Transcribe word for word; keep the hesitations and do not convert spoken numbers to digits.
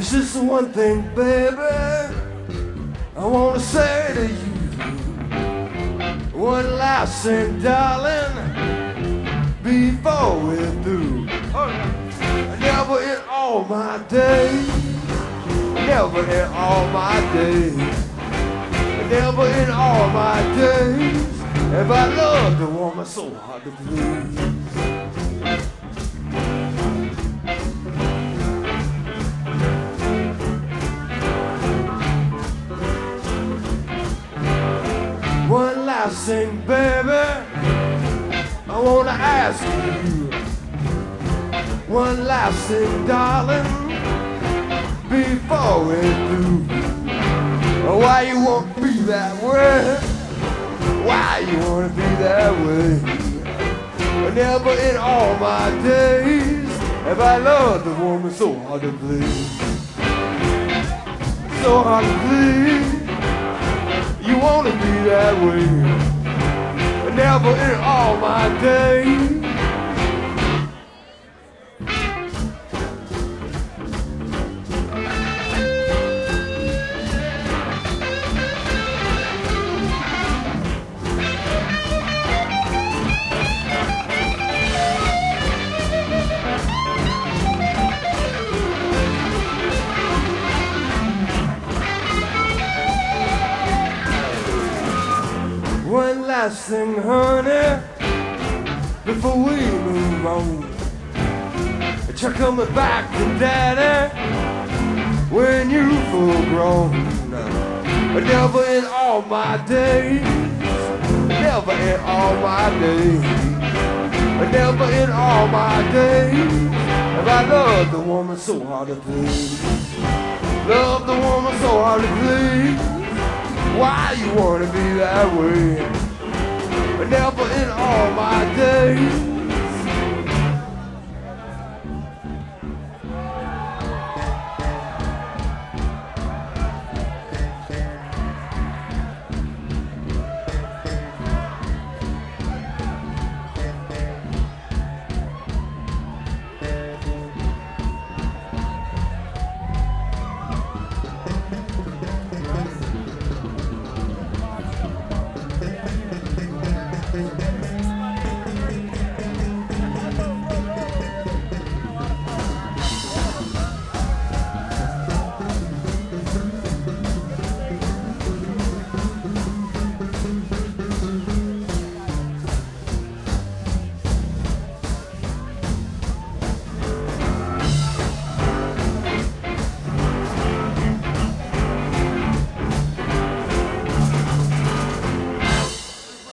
There's just one thing, baby, I wanna say to you. One last thing, darling, before we're through. Never in all my days, never in all my days, never in all my days have I loved a woman so hard to please. One last thing, baby, I wanna ask you. One last thing, darling, before we're through. Why you wanna be that way? Why you wanna be that way? Never in all my days have I loved a woman so hard to please. So hard to please. You wanna be that way. Never in all my days. One last thing, honey, before we move on. You're coming back to daddy when you full grown. Never in all my days, never in all my days, never in all my days have I loved the woman so hard to please. Love the woman so hard to please. Why you wanna be that way? Never in all my days